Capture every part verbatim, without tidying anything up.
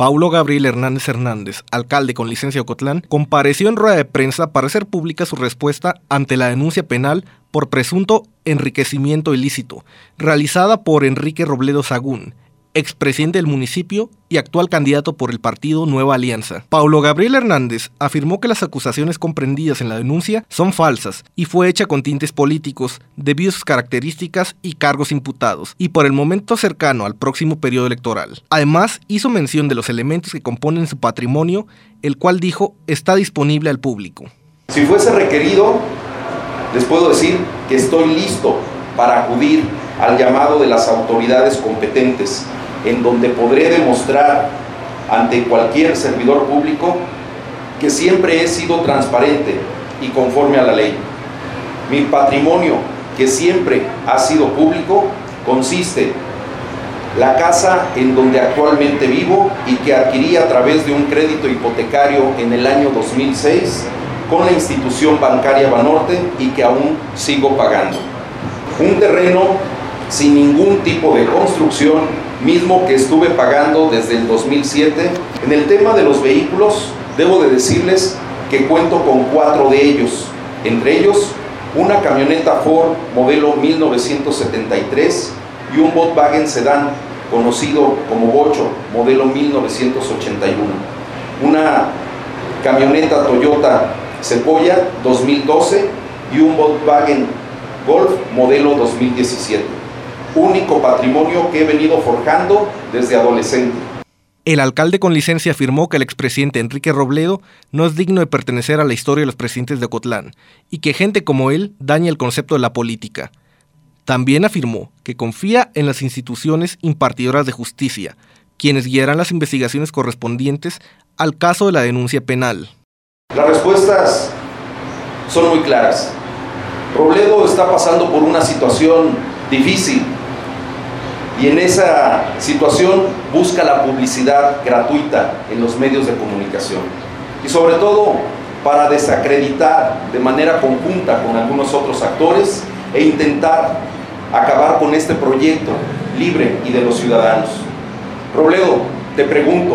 Paulo Gabriel Hernández Hernández, alcalde con licencia de Ocotlán, compareció en rueda de prensa para hacer pública su respuesta ante la denuncia penal por presunto enriquecimiento ilícito, realizada por Enrique Robledo Sagún, expresidente del municipio y actual candidato por el partido Nueva Alianza. Paulo Gabriel Hernández afirmó que las acusaciones comprendidas en la denuncia son falsas y fue hecha con tintes políticos debido a sus características y cargos imputados, y por el momento cercano al próximo periodo electoral. Además, hizo mención de los elementos que componen su patrimonio, el cual dijo está disponible al público. Si fuese requerido, les puedo decir que estoy listo para acudir al llamado de las autoridades competentes, en donde podré demostrar ante cualquier servidor público que siempre he sido transparente y conforme a la ley. Mi patrimonio, que siempre ha sido público, consiste la casa en donde actualmente vivo y que adquirí a través de un crédito hipotecario en el año dos mil seis con la institución bancaria Banorte y que aún sigo pagando. Un terreno sin ningún tipo de construcción, mismo que estuve pagando desde el dos mil siete. En el tema de los vehículos, debo de decirles que cuento con cuatro de ellos, entre ellos una camioneta Ford modelo mil novecientos setenta y tres y un Volkswagen Sedán conocido como Bocho modelo mil novecientos ochenta y uno, una camioneta Toyota Sequoia dos mil doce y un Volkswagen Golf modelo dos mil diecisiete. Único patrimonio que he venido forjando desde adolescente. El alcalde con licencia afirmó que el expresidente Enrique Robledo no es digno de pertenecer a la historia de los presidentes de Ocotlán y que gente como él daña el concepto de la política. También afirmó que confía en las instituciones impartidoras de justicia, quienes guiarán las investigaciones correspondientes al caso de la denuncia penal. Las respuestas son muy claras. Robledo está pasando por una situación difícil y en esa situación busca la publicidad gratuita en los medios de comunicación y sobre todo para desacreditar de manera conjunta con algunos otros actores e intentar acabar con este proyecto libre y de los ciudadanos. Robledo, te pregunto,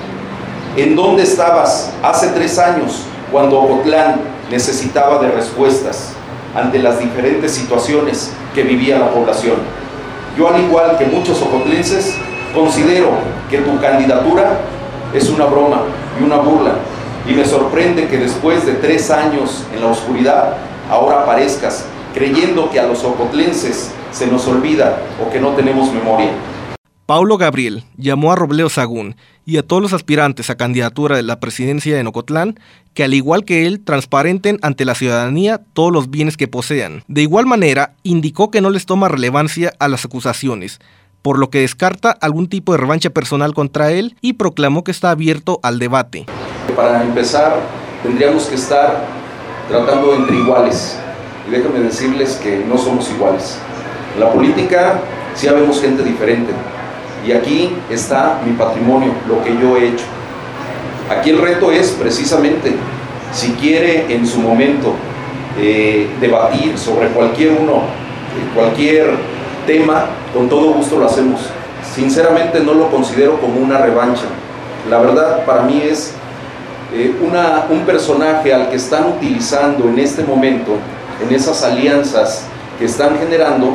¿en dónde estabas hace tres años cuando Ocotlán necesitaba de respuestas ante las diferentes situaciones que vivía la población? Yo, al igual que muchos ocotlenses, considero que tu candidatura es una broma y una burla, y me sorprende que después de tres años en la oscuridad, ahora aparezcas creyendo que a los ocotlenses se nos olvida o que no tenemos memoria. Paulo Gabriel llamó a Robledo Sagún y a todos los aspirantes a candidatura de la presidencia en Ocotlán que, al igual que él, transparenten ante la ciudadanía todos los bienes que posean. De igual manera, indicó que no les toma relevancia a las acusaciones, por lo que descarta algún tipo de revancha personal contra él y proclamó que está abierto al debate. Para empezar, tendríamos que estar tratando entre iguales, y déjenme decirles que no somos iguales. En la política sí habemos gente diferente. Y aquí está mi patrimonio, lo que yo he hecho. Aquí el reto es precisamente, si quiere en su momento eh, debatir sobre cualquier uno, eh, cualquier tema, con todo gusto lo hacemos. Sinceramente no lo considero como una revancha. La verdad para mí es eh, una, un personaje al que están utilizando en este momento, en esas alianzas que están generando,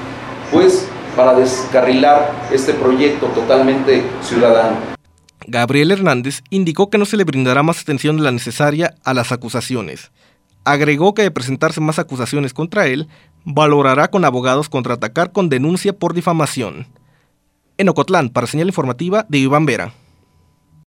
pues para descarrilar este proyecto totalmente ciudadano. Gabriel Hernández indicó que no se le brindará más atención de la necesaria a las acusaciones. Agregó que de presentarse más acusaciones contra él, valorará con abogados contraatacar con denuncia por difamación. En Ocotlán, para Señal Informativa, de Iván Vera.